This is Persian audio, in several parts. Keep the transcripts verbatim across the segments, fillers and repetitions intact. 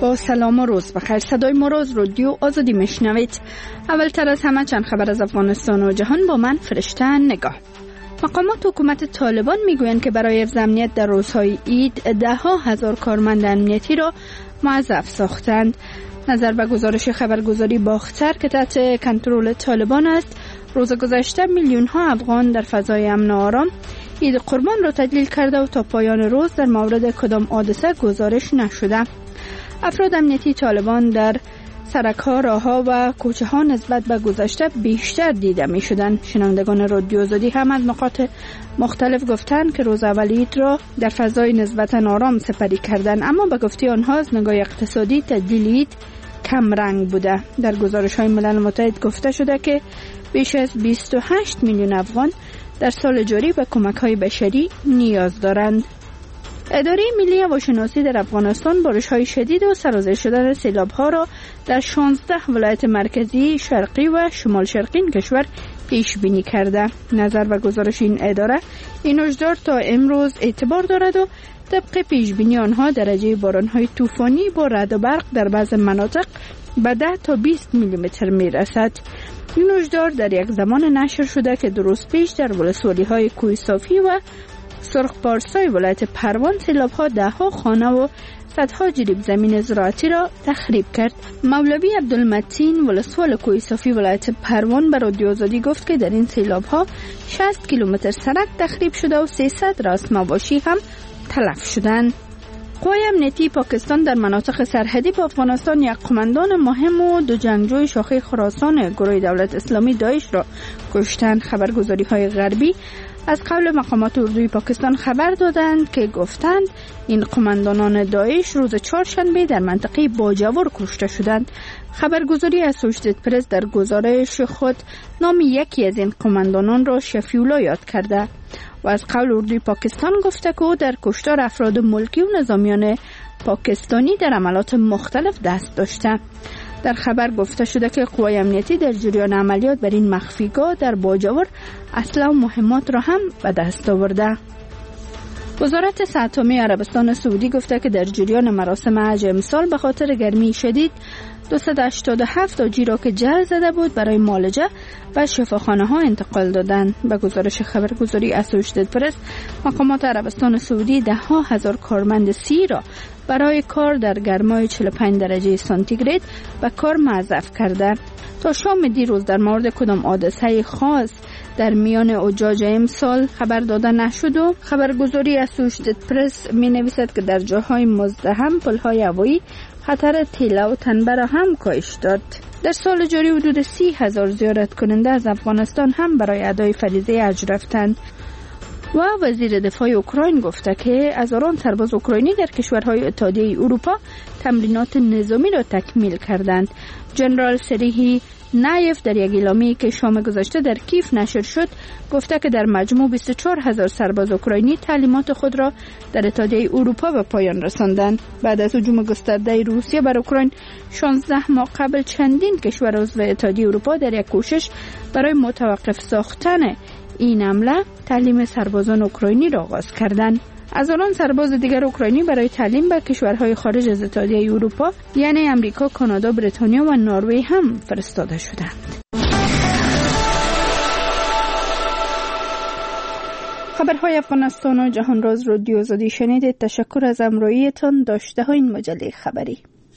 با سلام و روز بخیر. صدای ما را از رادیو آزادی میشنوید. اولتر از همه چند خبر از افغانستان و جهان با من فرشته نگاه. مقامات حکومت طالبان میگویند که برای حفظ امنیت در روزهای عید ده ها هزار کارمند امنیتی را موظف ساختند. نظر به گزارش خبرگزاری باختر که تحت کنترل طالبان است، روز گذشته میلیون ها افغان در فضای امن و آرام عید قربان را تجلیل کرده و تا پایان روز در مورد کدام حادثه گزارش نشده. افراد امنیتی طالبان در سرک‌ها، راه‌ها و کوچه‌ها نسبت به گذشته بیشتر دیده می‌شدند. شنوندگان رادیو آزادی هم از نقاط مختلف گفتند که روز اول عید را در فضای نسبتاً آرام سپری کردند، اما به گفته آنها از نگاه اقتصادی تجلیل عید کم رنگ بوده. در گزارش‌های ملل متحد گفته شده که بیش از بیست و هشت میلیون افغان در سال جاری به کمک‌های بشری نیاز دارند. اداره ملی هواشناسی در افغانستان بارش‌های شدید و سرازیر شدن سیلاب‌ها را در شانزده ولایت مرکزی، شرقی و شمال شرقی کشور پیش بینی کرده. نظر به گزارش این اداره، این هشدار تا امروز اعتبار دارد و طبق پیش بینی آنها درجه باران‌های طوفانی با رعد و برق در بعض مناطق به ده تا بیست میلیمتر میرسد. این هشدار در یک زمان نشر شده که دو روز پیش در ولسوالی‌های کوه صافی و سرخ پارسای ولایت پروان سیلاب‌ها ده ها خانه و صدها جریب زمین زراعتی را تخریب کرد. مولوی عبدالمتین ولسوال کوه صافی ولایت پروان به رادیو آزادی گفت که در این سیلاب‌ها شصت کیلومتر سرک تخریب شده و سیصد راس مواشی هم تلف شدند. قوای امنیتی پاکستان در مناطق سرحدی با افغانستان یک قماندان مهم و دو جنگجوی شاخه خراسان گروه دولت اسلامی داعش را کشتند. خبرگزاری‌های غربی از قول مقامات اردوی پاکستان خبر دادند که گفتند این قماندانان داعش روز چهارشنبه در منطقه باجور کشته شدند. خبرگزاری اسوشیتد پرس در گزارش خود نام یکی از این قماندانان را شفیولا یاد کرده و از قول اردوی پاکستان گفته که او در کشتار افراد ملکی و نظامیان پاکستانی در عملات مختلف دست داشته. در خبر گفته شده که قوای امنیتی در جریان عملیات بر این مخفیگاه در باجور اسلحه و مهمات را هم به دست آورده. وزارت صحت عامه عربستان سعودی گفته که در جریان مراسم حج امسال به خاطر گرمی شدید دویست و هشتاد و هفت حاجی را که جل زده بود برای معالجه و شفاخانه ها انتقال دادند. به گزارش خبرگزاری اسوشیتد پرس، مقامات عربستان سعودی ده ها هزار کارمند سی را برای کار در گرمای چهل و پنج درجه سانتیگراد به کار موظف کرده. تا شام دیروز در مورد کدام حادثه خاص در میان حجاج امسال خبر داده نشد و خبرگزاری اسوشیتد پرس می نویسد که در جاهای مزدحم پلهای هوایی خطر تیله و تنبه را هم کاهش داد. در سال جاری حدود سی هزار زیارت کننده از افغانستان هم برای ادای فریضه حج رفتند. و وزیر دفاع اوکراین گفته که هزاران سرباز اوکراینی در کشورهای اتحادیه اروپا تمرینات نظامی را تکمیل کردند. جنرال سریهی نایف در یک اعلامیه‌ای که شام گذشته در کیف نشر شد گفته که در مجموع بیست و چهار هزار سرباز اوکراینی تعلیمات خود را در اتحادیه اروپا به پایان رساندند. بعد از هجوم گسترده روسیه بر اوکراین شانزده ماه قبل چندین کشور عضو اتحادیه اروپا در یک کوشش برای متوقف ساختن این حمله تعلیم سربازان اوکراینی را آغاز کردند. هزاران سرباز دیگر اوکراینی برای تعلیم به کشورهای خارج از اتحادیه اروپا یعنی امریکا، کانادا، بریتانیا و نروژ هم فرستاده شدند. خبرهای افغانستان و جهان را از رادیو آزادی شنیدید. تشکر از همراهیتان. داشته ها این مجله خبری.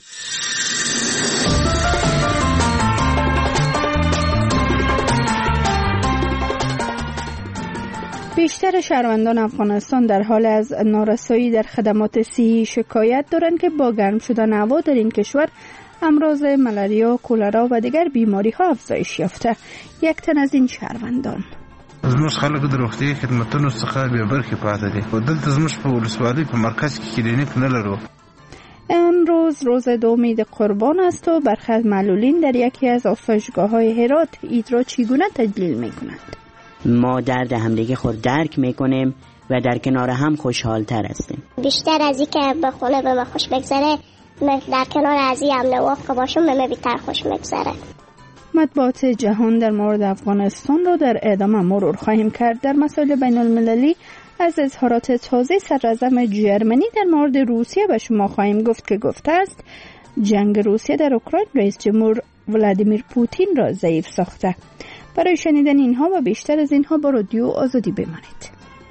بیشتر شهروندان افغانستان در حال از نارسایی در خدمات صحی شکایت دارند که با گرم شدن هوا در این کشور امراض ملاریا، کولرا و دیگر بیماری ها افزایش یافته. یک تن از این شهروندان: زموږ خلک د روغتي خدماتو څخه به برخه پاتې دي. خو دلته زموږ په ولسوالۍ په مرکز کې کلینیک نه لرو. امروز روز دوم عید قربان است و برخی از معلولین در یکی از آفریشگاه‌های هرات عید را چگونه تجلیل می‌کنند. ما درد همدیگه خود درک میکنیم و در کنار هم خوشحال تر هستیم. بیشتر از این که به خونه به ما خوش بگذره، در کنار از این هم نواف باشم به ما بیتر خوش میگذره. مطبوعات جهان در مورد افغانستان را در ادامه مرور خواهیم کرد. در مسائل بین المللی از اظهارات تازه صدراعظم جرمنی در مورد روسیه به شما خواهیم گفت که گفته است جنگ روسیه در اوکراین رئیس جمهور ولادیمیر پوتین را ضعیف ساخته. برای شنیدن اینها و بیشتر از اینها با رادیو آزادی بمانید.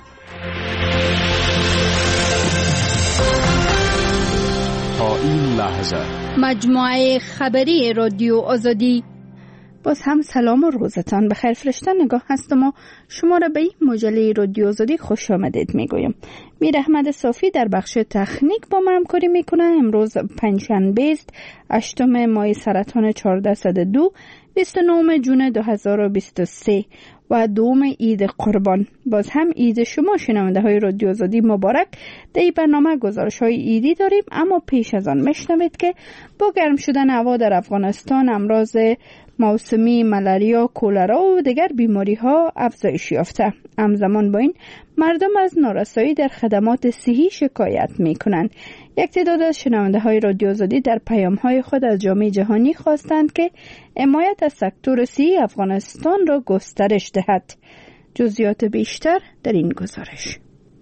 تا این لحظه مجموعه خبری رادیو آزادی. باز هم سلام و روزتان بخیر. فرشته نگاه هستم و شما را به این مجله رادیو آزادی خوش آمدید میگویم. میر احمد صافی در بخش تکنیک با من همکاری میکنه. امروز پنجشنبه است، هشتم ماه سرطان چهارصد و دو، بیست و نهم ژوئن دو هزار و بیست و سه و دوم عید قربان. باز هم عید شما شنونده های رادیو آزادی مبارک. در این برنامه گزارش های عیدی داریم، اما پیش از آن میشنوید که با گرم شدن هوا در افغانستان امراض موسمی ملاریا، کولرا و دیگر بیماری ها افزایش یافته. همزمان با این مردم از نارسایی در خدمات صحی شکایت می کنند. یک تعداد از شنونده های رادیو آزادی در پیام های خود از جامعه جهانی خواستند که حمایت از سکتور صحی افغانستان را گسترش دهد. جزئیات بیشتر در این گزارش.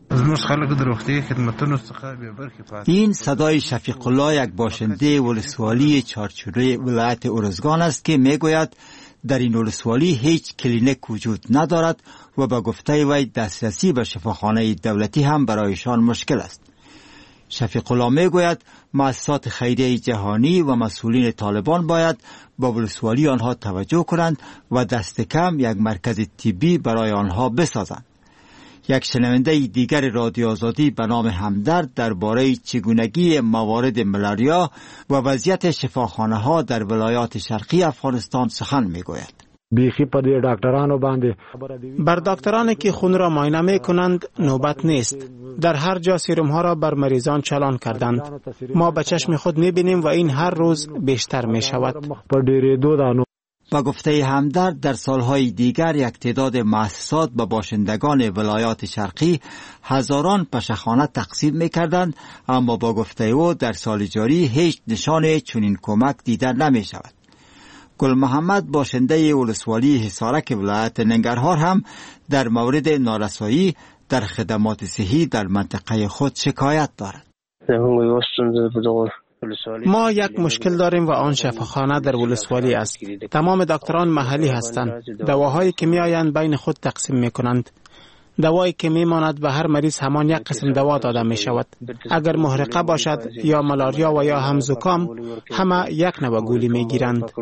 این صدای شفیق الله، یک باشنده ولسوالی چارچوبه ولایت ارزگان است که میگوید در این ولسوالی هیچ کلینیک وجود ندارد و با گفته وی دسترسی به شفاخانه دولتی هم برایشان مشکل است. شفیق الله میگوید مؤسسات خیریه جهانی و مسئولین طالبان باید با ولسوالی آنها توجه کنند و دست کم یک مرکز طبی برای آنها بسازند. یک شنونده دیگر رادیو آزادی به نام همدرد درباره چگونگی موارد ملاریا و وضعیت شفاخانه ها در ولایات شرقی افغانستان سخن میگوید. بیخی پا دی دکترانو بانده بر دکترانی که خون را معاینه می کنند نوبت نیست. در هر جا سیروم ها را بر مریضان چالان کردند. ما به چشم خود می بینیم و این هر روز بیشتر می شود. با گفته همدرد در سالهای دیگر یک تعداد مؤسسات به باشندگان ولایات شرقی هزاران پشخانه تقسیم می‌کردند، اما با گفته او در سال جاری هیچ نشان چنین کمک دیده نمی‌شود. گل محمد باشنده ولسوالی حصارک ولایت ننگرهار هم در مورد نارسایی در خدمات صحی در منطقه خود شکایت دارد. ما یک مشکل داریم و آن شفاخانه در ولسوالی است. تمام دکتران محلی هستند. دواهایی که می آیند بین خود تقسیم می کنند. دوایی که می ماند به هر مریض همان یک قسم دوا داده می شود. اگر محرقه باشد یا ملاریا و یا هم زکام، همه یک نوع گولی می گیرند.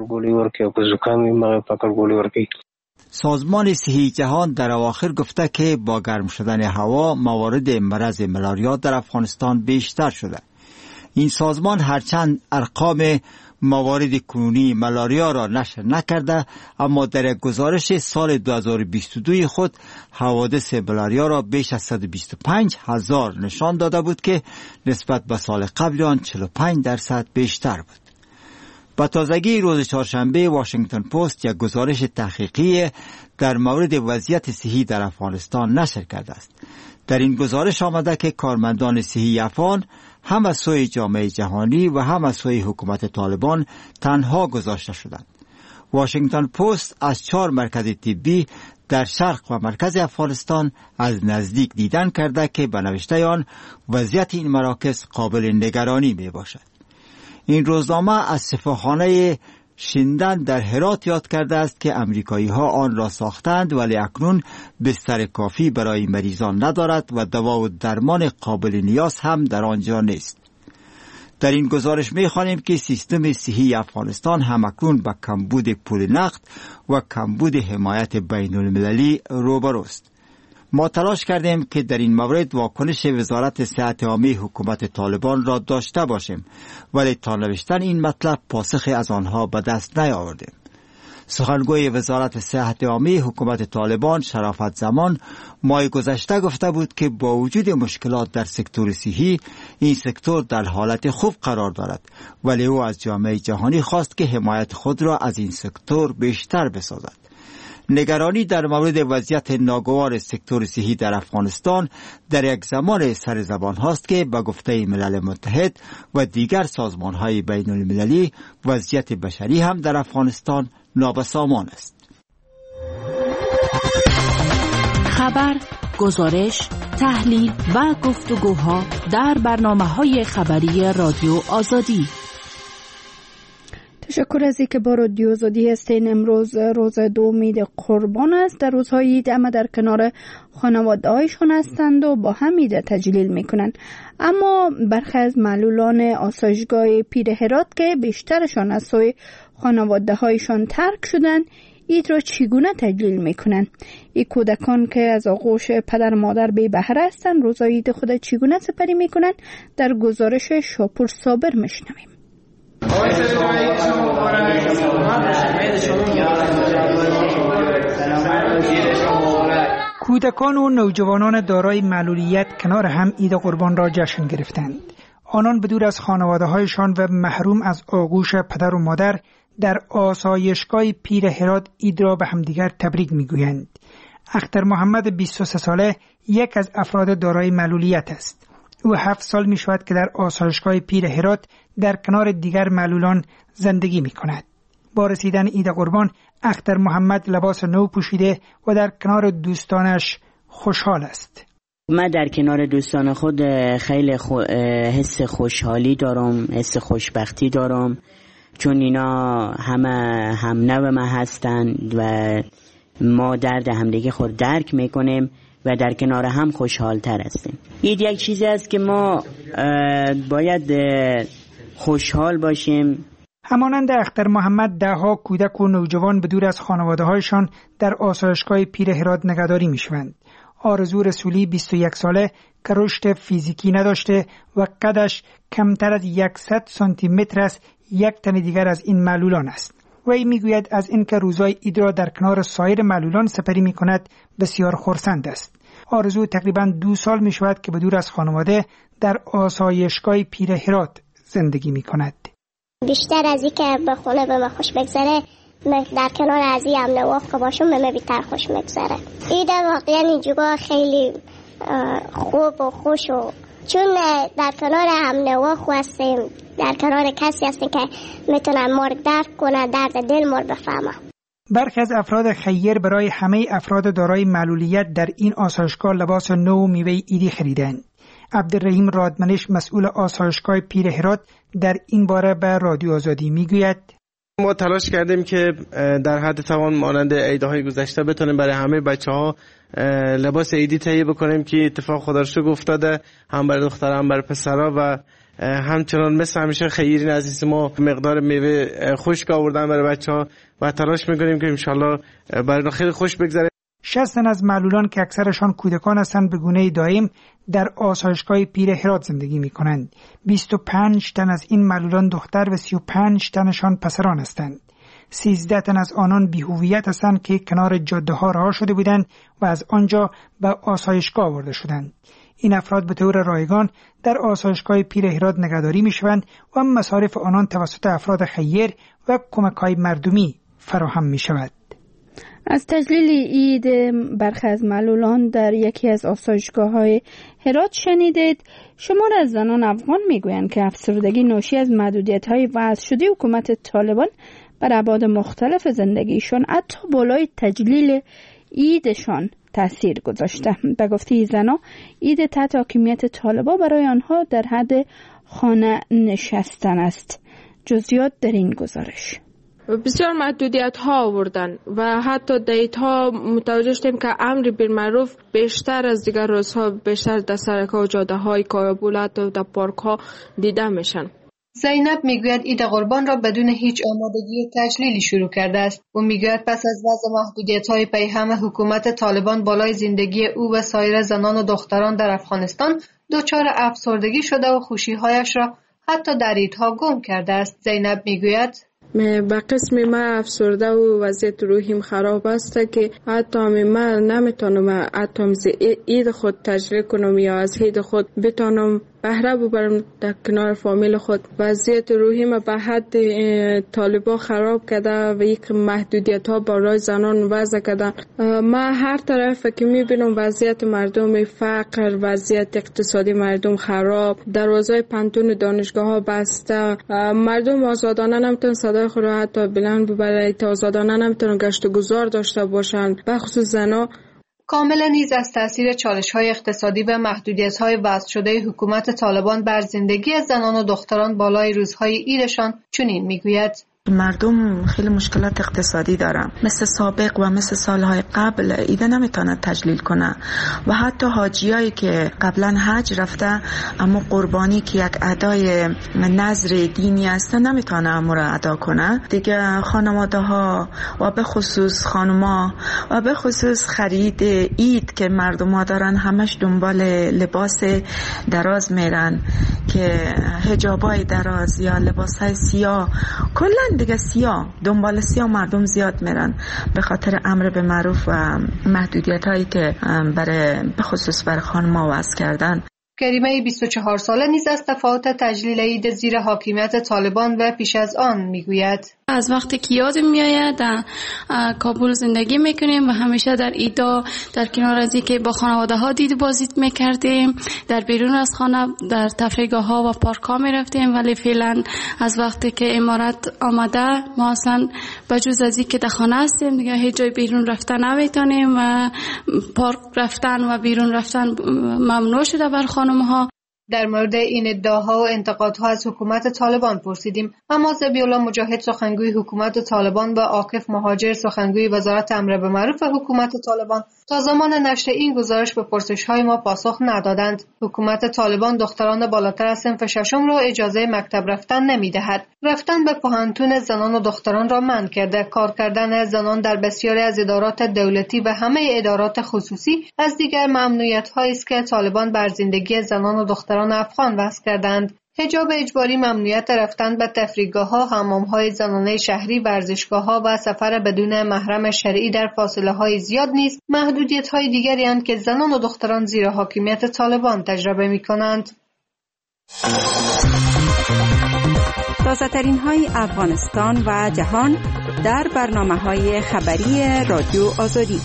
سازمان صحی جهان در اواخر گفته که با گرم شدن هوا موارد مرض ملاریا در افغانستان بیشتر شده. این سازمان هرچند ارقام موارد کنونی ملاریا را نشر نکرده، اما در یک گزارش سال دو هزار و بیست و دو خود حوادث ملاریا را بیش از صد و بیست و پنج هزار نشان داده بود که نسبت به سال قبل آن چهل و پنج درصد بیشتر بود. با تازگی روز چهارشنبه واشنگتن پست یک گزارش تحقیقی در مورد وضعیت صحی در افغانستان نشر کرده است. در این گزارش آمده که کارمندان صحی افغان هم از سوی جامعه جهانی و هم از سوی حکومت طالبان تنها گذاشته شدند. واشنگتن پست از چهار مرکز طبی در شرق و مرکز افغانستان از نزدیک دیدن کرده که به نوشته آن وضعیت این مراکز قابل نگرانی می باشد. این روزنامه از شفاخانه شیندن در هرات یاد کرده است که امریکایی ها آن را ساختند ولی اکنون بستر کافی برای مریضان ندارد و دوا و درمان قابل نیاز هم در آنجا نیست. در این گزارش می خوانیم که سیستم صحی افغانستان هم اکنون با کمبود پول نقد و کمبود حمایت بین المللی روبروست. ما تلاش کردیم که در این مورد واکنش وزارت صحت عامه حکومت طالبان را داشته باشیم، ولی تا نوشتن این مطلب پاسخی از آنها به دست نیاوردیم. سخنگوی وزارت صحت عامه حکومت طالبان شرافت زمان ماه گذشته گفته بود که با وجود مشکلات در سکتور صحی این سکتور در حالت خوب قرار دارد، ولی او از جامعه جهانی خواست که حمایت خود را از این سکتور بیشتر بسازد. نگرانی در مورد وضعیت ناگوار سکتور صحی در افغانستان در یک زمان سر زبان هاست که با گفته ملل متحد و دیگر سازمان های بین المللی وضعیت بشری هم در افغانستان نابسامان است. خبر، گزارش، تحلیل و گفتگوها در برنامه‌های خبری رادیو آزادی. تشکر از اینکه با رادیو آزادی هستین. امروز روز دوم عید قربان است. در روزهای عید اما در کنار خانواده هایشون هستند و با هم عید تجلیل میکنند. اما برخی از معلولان آسایشگاه پیر هرات که بیشترشان از سوی خانواده هایشان ترک شدند، عید را چگونه تجلیل میکنند؟ این کودکان که از آغوش پدر مادر بی بهره هستند روزهای عید خود چگونه سپری میکنند؟ در گزارش شاپور صابر میشنویم. کودکان و نوجوانان دارای معلولیت کنار هم عید قربان را جشن گرفتند. آنان بدور از خانواده‌هایشان و محروم از آغوش پدر و مادر در آسایشگاه پیر هرات عید را به همدیگر تبریک میگویند. اختر محمد بیست و سه ساله یک از افراد دارای معلولیت است. او هفت سال می شود که در آسایشگاه پیر هرات در کنار دیگر معلولان زندگی می کند. با رسیدن عید قربان اختر محمد لباس نو پوشیده و در کنار دوستانش خوشحال است. من در کنار دوستان خود خیلی خو... حس خوشحالی دارم، حس خوشبختی دارم، چون اینا همه هم نو من هستند و ما درد همدیگه خود درک میکنیم و در کنار هم خوشحال تر هستیم. این یک چیزی است که ما باید خوشحال باشیم. همانند اختر محمد دهها کودک و نوجوان بدور از خانواده هایشان در آسایشگاه پیر هرات نگهداری می شوند. آرزو رسولی بیست و یک ساله که رشد فیزیکی نداشته و قدش کمتر از صد سانتی متر است، یک تن دیگر از این معلولان است. وی میگوید از اینکه روزای عید را در کنار سایر معلولان سپری می کند بسیار خرسند است. آرزو تقریباً دو سال می شود که بدور از خانواده در آسایشگاه پیر هرات زندگی می کند. بیشتر از این که به خونه به من خوش بگذره، من در کنار از این هم نواف که باشم به من بیتر خوش بگذره. عید واقعا اینجا خیلی خوب و خوش و چون در کنار هم نواف هستیم، در کنار کسی هستیم که میتونن ما رو درک کنه، درد دل ما رو بفهمه. برخی از افراد خیر برای همه افراد دارای معلولیت در این آسایشگاه لباس نو و میوه عیدی خریدند. عبدالرحیم رادمنش مسئول آسایشگاه پیر هرات در این باره به رادیو آزادی میگوید: ما تلاش کردیم که در حد توان مانند عیدهای گذشته بتونیم برای همه بچه‌ها لباس عیدی تهیه بکنیم که اتفاق خدا رو شکر افتاده، هم برای دخترها هم برای پسرها و همچنان مثل همیشه خیرین عزیز ما مقدار میوه خشک آوردن برای بچه‌ها و تلاش میکنیم که انشالله برای خیلی خوش بگذره. شصت تن از معلولان که اکثرشان کودکان هستند به گونه دائم در آسایشگاه پیر هرات زندگی می کنند. بیست و پنج تن از این معلولان دختر و سی و پنج تنشان پسران هستند. سیزده تن از آنان بی‌هویت هستند که کنار جاده ها رها شده بودند و از آنجا به آسایشگاه آورده شدند. این افراد به طور رایگان در آسایشگاه پیر هرات نگهداری می شوند و مصارف آنان توسط افراد خیر و کمک‌های مردمی فراهم می شود. از تجلیل عید برخی از معلولان در یکی از آسایشگاه‌های هرات شنیدید. شمار از زنان افغان میگویند که افسردگی ناشی از محدودیت‌های وضع شده حکومت طالبان بر ابعاد مختلف زندگیشان حتی بالای تجلیل عیدشان تاثیر گذاشته. به گفته زنان عید تحت حاکمیت طالبان برای آنها در حد خانه نشستن است. جزئیات در این گزارش. بسیار محدودیت ها آوردن و حتی دیت ها متوجه شدیم که امر بالمعروف بیشتر از دیگر روزها بیشتر در سرک‌ها و جاده های کابل و در پارک ها دیده میشن. زینب میگوید عید قربان را بدون هیچ آمادگی و تجلیلی شروع کرده است. او میگوید پس از وضع محدودیت‌های پیهم حکومت طالبان بالای زندگی او و سایر زنان و دختران در افغانستان دچار افسردگی شده و خوشی‌هایش را حتی در عیدها گم کرده است. زینب میگوید به قسم من افسرده و وضعیت روحیم خراب است که حتی من نمیتونم حتی عید خود تجلیل کنم یا از عید خود بتونم بهره ببرم در کنار فامیل خود. وضعیت روحیم به حد طالبان خراب کرده و یک محدودیت ها برای زنان وضع کردن. من هر طرف که میبینم وضعیت مردم فقر، وضعیت اقتصادی مردم خراب، دروازه پانتون دانشگاه ها بسته، مردم آزادانه نمیتونن صدای خود را حتی بلند ببرن، آزادانه نمیتونن گشت و گذار داشته باشن، به خصوص زنا. کاملا نیز از تاثیر چالش‌های اقتصادی و محدودیت‌های وضع شده حکومت طالبان بر زندگی زنان و دختران بالای روزهای عیدشان چنین میگوید: مردم خیلی مشکلات اقتصادی دارن، مثل سابق و مثل سالهای قبل ایده نمیتونه تجلیل کنه و حتی حاجیایی که قبلا حج رفته اما قربانی که یک ادای نظر دینی است نمیتونه امور ادا کنه دیگه. خانواده ها و به خصوص خانما و به خصوص خرید عید که مردم ها دارن همش دنبال لباس دراز میرن که حجابای دراز یا لباسای سیاه، کلا دیگه سیاه، دنبال سیاه مردم زیاد میرن به خاطر امر به معروف و محدودیت هایی که برای به خصوص برای خانما وضع کردن. کریمه بیست و چهار ساله نیز از تفاوت تجلیل عید زیر حاکمیت طالبان و پیش از آن میگوید. از وقتی که یادم میآید در کابل زندگی میکنیم و همیشه در ایدا در کنار از اینکه با خانواده ها دید بازدید میکردیم، در بیرون از خانه در تفریحگاه ها و پارک ها میرفتیم، ولی فعلا از وقتی که امارت آمده ما اصلا بجز از اینکه در خانه هستیم دیگه هیچ جای بیرون رفتن نمیتونیم و پارک رفتن و بیرون رفتن ممنوع شده بر خانم ها. در مورد این ادعاها و انتقادها از حکومت طالبان پرسیدیم، اما ذبیح‌الله مجاهد سخنگوی حکومت طالبان و عاکف مهاجر سخنگوی وزارت امر به معروف حکومت طالبان تا زمان نشر این گزارش به پرسش‌های ما پاسخ ندادند. حکومت طالبان دختران بالاتر از صنف ششم را اجازه مکتب رفتن نمی‌دهد. رفتن به پوهنتون زنان و دختران را منع کرده. کار کردن زنان در بسیاری از ادارات دولتی و همه ادارات خصوصی از دیگر ممنوعیت‌هایی است که طالبان بر زندگی زنان و دختران افغان وضع کردند. حجاب اجباری، ممنوعیت رفتن به تفریحگاه‌ها، حمام‌های زنانه شهری، ورزشگاه‌ها و سفر بدون محرم شرعی در فاصله‌های زیاد نیز محدودیت‌های دیگری اند که زنان و دختران زیر حاکمیت طالبان تجربه می‌کنند. تازه‌ترین های افغانستان و جهان در برنامه‌های خبری رادیو آزادی.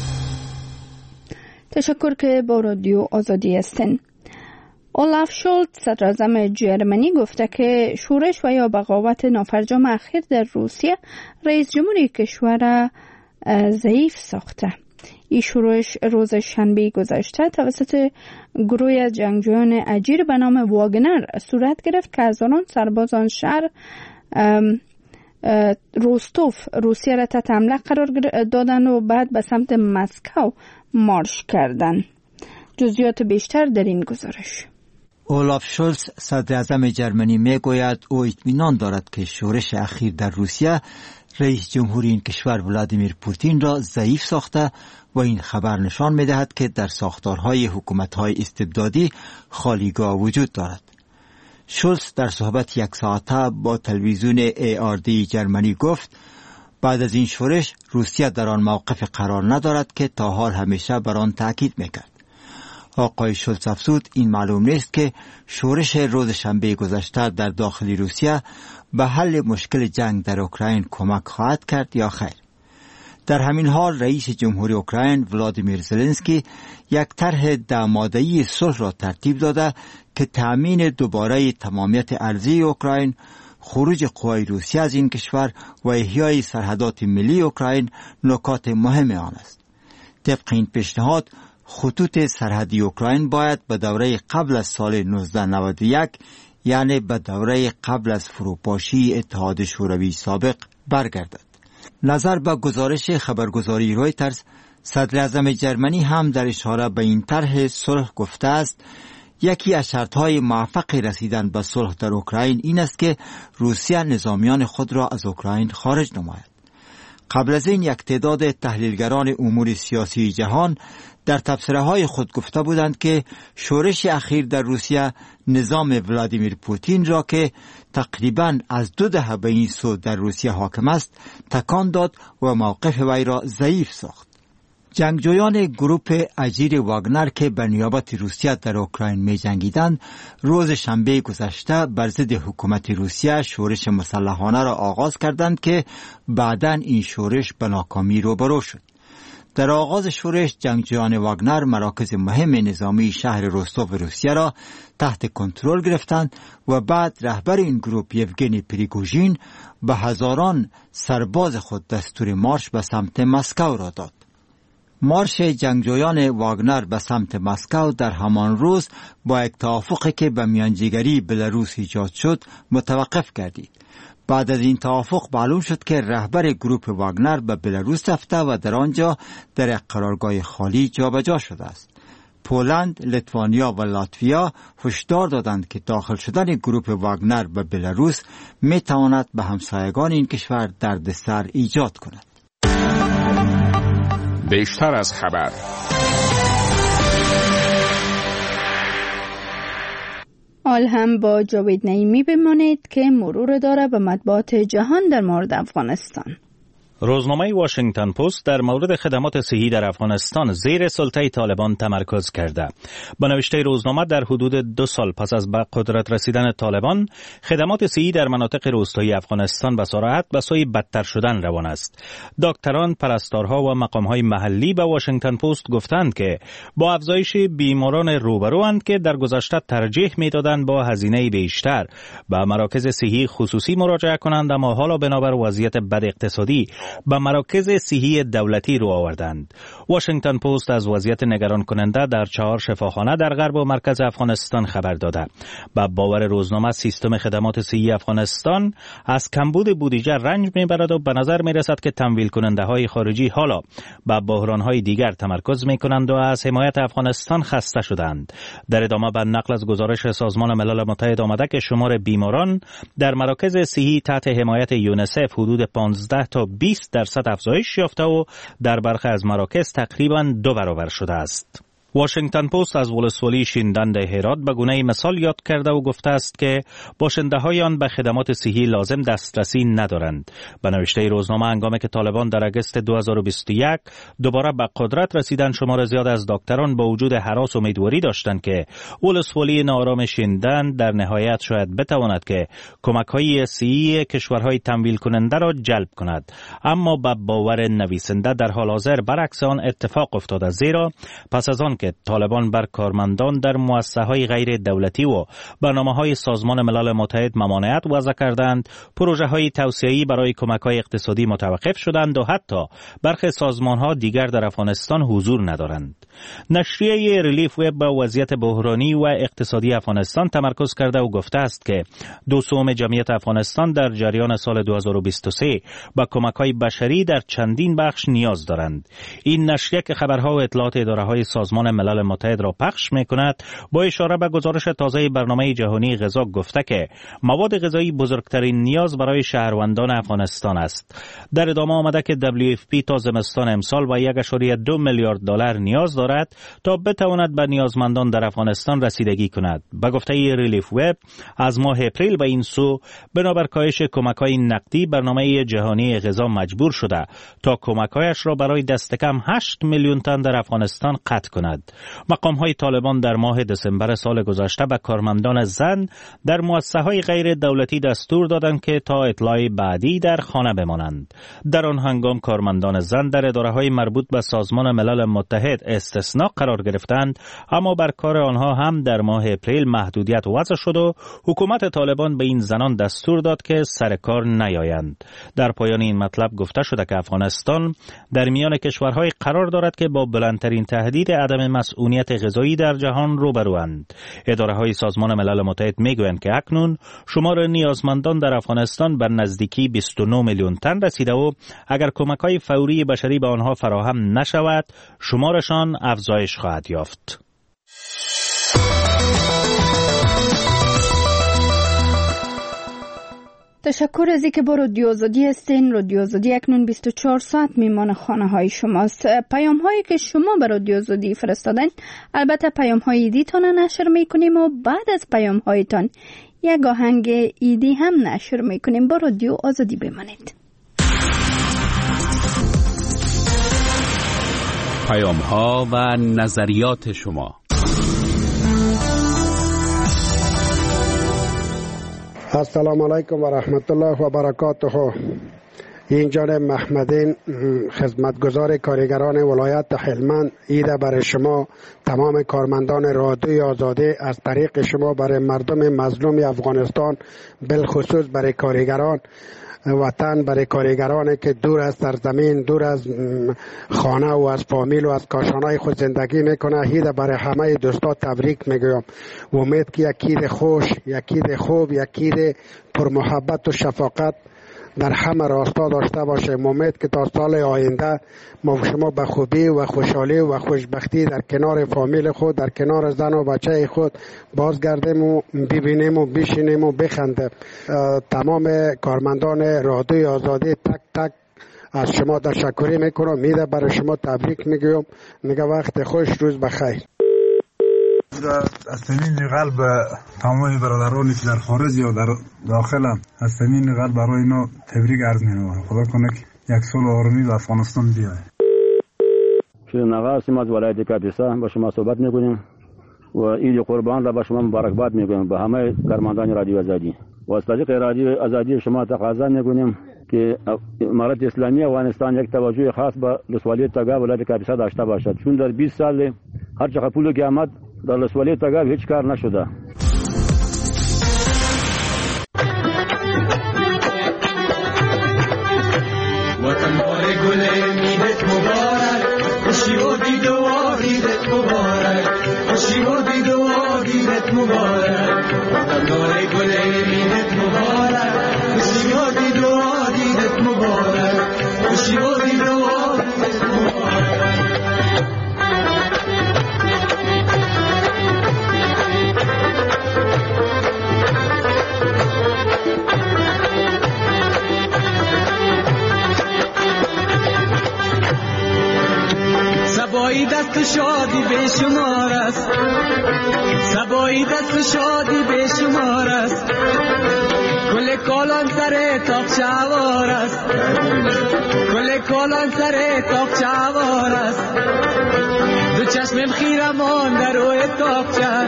تشکر که با رادیو آزادی هستین. اولاف شولز صدراعظم جرمنی گفته که شورش و یا بغاوت نافرجام اخیر در روسیه رئیس جمهوری کشور ضعیف ساخته. این شورش روز شنبه گذشته توسط گروه از جنگجویان اجیر به نام واگنر صورت گرفت که از آن سربازان شهر روستوف روسیه را تحت حمله قرار دادن و بعد به سمت مسکو مارش کردند. جزئیات بیشتر در این گزارش. اولاف شولز صدر اعظم جرمنی می گوید او اطمینان دارد که شورش اخیر در روسیه رئیس جمهوری این کشور ولادیمیر پوتین را ضعیف ساخته و این خبر نشان می دهد که در ساختارهای حکومت‌های استبدادی خالیگاه وجود دارد. شولز در صحبت یک ساعته با تلویزیون ای آر دی جرمنی گفت بعد از این شورش روسیه در آن موقف قرار ندارد که تا حال همیشه بر آن تاکید میکرد. آقای شولز افزود این معلوم نیست که شورش روز شنبه گذشته در داخل روسیه به حل مشکل جنگ در اوکراین کمک خواهد کرد یا خیر. در همین حال رئیس جمهوری اوکراین ولادیمیر زلنسکی یک طرح ده ماده‌ای صلح را ترتیب داده که تأمین دوباره تمامیت ارضی اوکراین، خروج قوای روسیه از این کشور و احیای سرحدات ملی اوکراین نکات مهم آن است. طبق این پیشنهاد خطوط سرحدی اوکراین باید به دوره قبل از سال نوزده نود و یک یعنی به دوره قبل از فروپاشی اتحاد شوروی سابق برگردد. نظر به گزارش خبرگزاری رویترز، صدر اعظم جرمنی هم در اشاره به این طرح صلح گفته است یکی از شرط‌های موفق رسیدن به صلح در اوکراین این است که روسیه نظامیان خود را از اوکراین خارج نماید. قبل از این یک تعداد تحلیلگران امور سیاسی جهان در تبصره‌های خود گفته بودند که شورش اخیر در روسیه نظام ولادیمیر پوتین را که تقریباً از دو دهه به این سو در روسیه حاکم است تکان داد و موقف وی را ضعیف ساخت. جنگجویان گروه اجیر واگنر که به نیابت روسیه در اوکراین می جنگیدند روز شنبه گذشته بر ضد حکومت روسیه شورش مسلحانه را آغاز کردند که بعداً این شورش به ناکامی روبرو شد. در آغاز شورش جنگجویان واگنر مراکز مهم نظامی شهر روستوف روسیه را تحت کنترل گرفتند و بعد رهبر این گروه یوگنی پریگوژین به هزاران سرباز خود دستور مارش به سمت مسکو را داد. مارش جنگجویان واگنر به سمت مسکو در همان روز با یک توافقی که به میانجیگری بلاروس ایجاد شد متوقف گردید. بعد از این توافق معلوم شد که رهبر گروپ واگنر به بلاروس رفته و در آنجا در قرارگاه خالی جابجا شده است. پولند، لیتوانیا و لاتویا هشدار دادند که داخل شدن گروپ واگنر به بلاروس می تواند به همسایگان این کشور دردسر ایجاد کند. بیشتر از خبر. حال هم با جاوید نعیمی بمانید که مرور داره به مطبوعات جهان در مورد افغانستان. روزنامه واشنگتن پست در مورد خدمات صحی در افغانستان زیر سلطه طالبان تمرکز کرده. با نوشته روزنامه در حدود دو سال پس از به قدرت رسیدن طالبان، خدمات صحی در مناطق روستایی افغانستان به سرعت به سوی بدتر شدن روان است. دکتران، پرستارها و مقامهای محلی به واشنگتن پست گفتند که با افزایش بیماران روبروند که در گذشته ترجیح میدادند با هزینه بیشتر به مراکز صحی خصوصی مراجعه کنند، اما حالا بنابر وضعیت بد اقتصادی به مراکز صحی دولتی رو آوردند. واشنگتن پست از وضعیت نگران کننده در چهار شفاخانه در غرب و مرکز افغانستان خبر داده. با باور روزنامه، سیستم خدمات صحی افغانستان از کمبود بودجه رنج میبرد و به نظر میرسد که تمویل کننده های خارجی حالا با بحران های دیگر تمرکز میکنند و از حمایت افغانستان خسته شدند. در ادامه به نقل از گزارش سازمان ملل متحد آمده که شمار بیماران در مراکز صحی تحت حمایت یونیسف حدود پانزده تا بیست درصد افزایش یافته و در برخی از مراکز تقریباً دو برابر شده است. واشنگتن پست از ولسوالی شیندند هرات به گونه مثال یاد کرده و گفته است که باشنده های آن به خدمات صحی لازم دسترسی ندارند. به نوشته روزنامه، هنگامی که طالبان در اگست دو هزار و بیست و یک دوباره به قدرت رسیدند، شمار زیاد از دکتران با وجود هراس امیدواری داشتند که ولسوالی ناآرام شیندند در نهایت شاید بتواند که کمک های صحی کشورهای تمویل کننده را جلب کند، اما به باور نویسنده در حال حاضر برعکس آن اتفاق افتاده، زیرا پس از آن که طالبان بر کارمندان در مؤسسه‌های غیر دولتی و برنامه‌های سازمان ملل متحد ممانعت وضع کردند، پروژه‌های توسعه‌ای برای کمک‌های اقتصادی متوقف شدند و حتی برخی سازمان‌ها دیگر در افغانستان حضور ندارند. نشریه ریلیف وب با وضعیت بحرانی و اقتصادی افغانستان تمرکز کرده و گفته است که دو سوم جمعیت افغانستان در جریان سال دو هزار و بیست و سه با کمک‌های بشری در چندین بخش نیاز دارند. این نشریه که خبرها و اطلاعات اداره‌های سازمان ملل متحد را پخش می‌کند، با اشاره به گزارش تازه برنامه جهانی غذا گفته که مواد غذایی بزرگترین نیاز برای شهروندان افغانستان است. در ادامه آمده که دبلیو اف پی تا زمستان امسال با یک ممیز دو میلیارد دلار نیاز دارد تا بتواند به نیازمندان در افغانستان رسیدگی کند. به گفته ریلیف وب، از ماه اپریل به این سو بنابر کاهش کمک‌های نقدی برنامه جهانی غذا مجبور شده تا کمک‌هایش را برای دست کم هشت میلیون تن در افغانستان قطع کند. مقام‌های طالبان در ماه دسامبر سال گذشته به کارمندان زن در مؤسسه‌های غیر دولتی دستور دادند که تا اطلاع بعدی در خانه بمانند. در آن هنگام کارمندان زن در اداره‌های مربوط به سازمان ملل متحد استثناء قرار گرفتند، اما بر کار آنها هم در ماه اپریل محدودیت وضع شد و حکومت طالبان به این زنان دستور داد که سر کار نیایند. در پایان این مطلب گفته شده که افغانستان در میان کشورهای قرار دارد که با بلندترین تهدید عدم مسئولیت غذایی در جهان روبروند. اداره‌های سازمان ملل متحد میگویند که اکنون شمار نیازمندان در افغانستان بر نزدیکی بیست و نه میلیون تن رسیده و اگر کمک‌های فوری بشری به آنها فراهم نشود، شمارشان افزایش خواهد یافت. تشکر از اینکه با رادیو آزادی هستین. رادیو آزادی اکنون بیست و چهار ساعت میمان خانه های شماست. پیام هایی که شما به رادیو آزادی فرستادن، البته پیام های ایدی تان نشر میکنیم و بعد از پیام هایتان یک آهنگ ایدی هم نشر میکنیم. با رادیو آزادی بمانید. پیام ها و نظریات شما. السلام علیکم و رحمت الله و برکاته. این جانب محمدین، خدمتگزار کارگران ولایت هلمند، ایده برای شما تمام کارمندان رادیوی آزادی از طریق شما برای مردم مظلوم افغانستان، بالخصوص برای کارگران وطن برای کارگرانی که دور از سرزمین، دور از خانه و از فامیل و از کاشانای خود زندگی میکنه، هیده برای همه دوستا تبریک میگویم. امید که یک عید خوش، یک عید خوب، یک عید پر محبت و شفقت در همه راستا داشته باشه. امید که تا سال آینده ما شما به خوبی و خوشحالی و خوشبختی در کنار فامیل خود، در کنار زن و بچه خود بازگردیم و ببینیم و بشینیم و بخندیم. تمام کارمندان رادیوی آزادی تک تک از شما تشکر میکنم. میده برای شما تبریک میگویم. میگه وقت خوش، روز بخیر. از صمیم قلب تمام برادرانی که در خارج یا در داخل هم از صمیم قلب برای اینا تبریک عرض می‌کنم. خدا کنه که یک سال آرامی به افغانستان بیاید. شیرین آقا هستیم از ولایت کاپیسا، با شما صحبت می‌کنیم و عید قربان را به شما مبارکباد می‌گویم به همه کارمندان رادیو آزادی. و از طریق رادیو آزادی شما تقاضا می‌کنیم که امارت اسلامی افغانستان یک توجه خاص به ولسوالی تگا ولایت کاپیسا داشته باشد، چون در بیست سال هر چقدر پول که آمد در ولسوالی تگا هیچ کار نشده. وطن بار گل میدت مبارک، خوشی و دید و عیدت مبارک، خوشی و دید و عیدت مبارک. وطن بار گل میدت مبارک، خوشی و دید و عیدت مبارک، خوشی و دید و عیدت مبارک. سبایی دست شادی به شمار است، سبایی دست شادی به شمار است، کل کالان سر تاق چوار است، کل کالان سر تاق چوار است. دو چشمم خیرمان در روی تاق چه،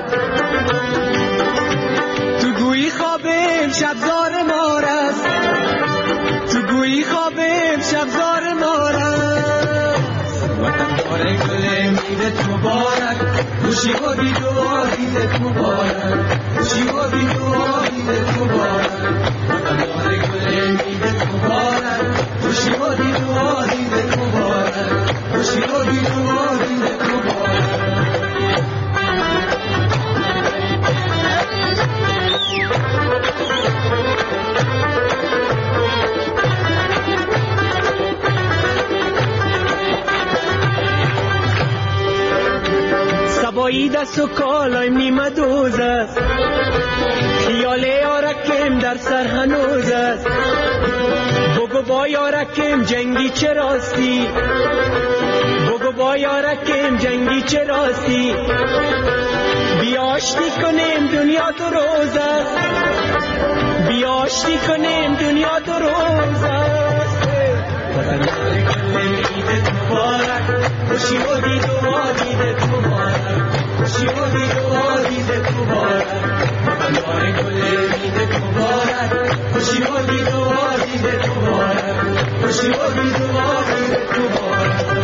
تو گویی خوابم شبزار مار است، تو گویی خوابم شبزار مار است. وطن بار گل میدت مبارک، خوشی و دید و عیدت مبارک، خوشی و دید و عیدت مبارک. وطن بار گل میدت مبارک، خوشی و دید و عیدت مبارک، خوشی و دید و عیدت مبارک. سبایی دست و کالای نیمه دوز است، خیال یارکم در سر هنوز است. بگو با یارکم جنگی چه راستی، بگو با یارکم جنگی چه راستی. بیا آشتی کنیم دنیا دو روز است، بیا آشتی کنیم دنیا دو روز است. وطن بار گل عیدت مبارک، خوشی و دید و عیدت مبارک، خوشی و دید و عیدت مبارک. وطن بار گل عیدت مبارک، خوشی و دید و عیدت مبارک، خوشی و دید و عیدت مبارک.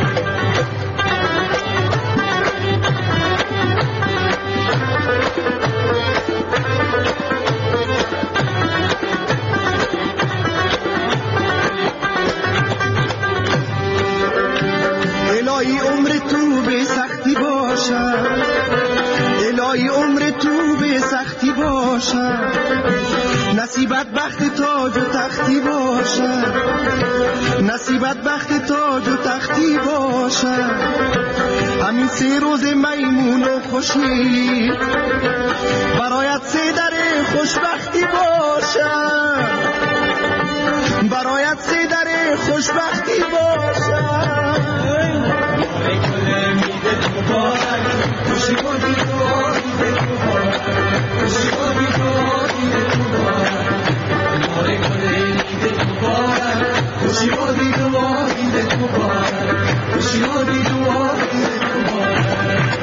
الهی عمر تو به سختی باشه، الهی عمر تو به سختی باشه، نصیبت بخت تاج و تختی باشه، نصیبت بخت تاج و تختی باشه. همین سه روز میمون و خوشی برایت سه در خوشبختی باشه، برایت سه در خوشبختی باشه. خوشی و دید و عیدت مبارک، خوشی و دید و عیدت مبارک. بار گل عیدت مبارک، خوشی و دید و عیدت مبارک، خوشی و دید و عیدت مبارک.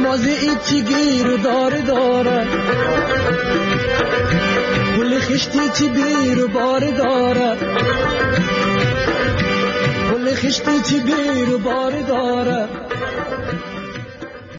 تازه ایچی گیر و داره داره گل خشتی چی بیر و بار داره گل خشتی چی بیر و بار داره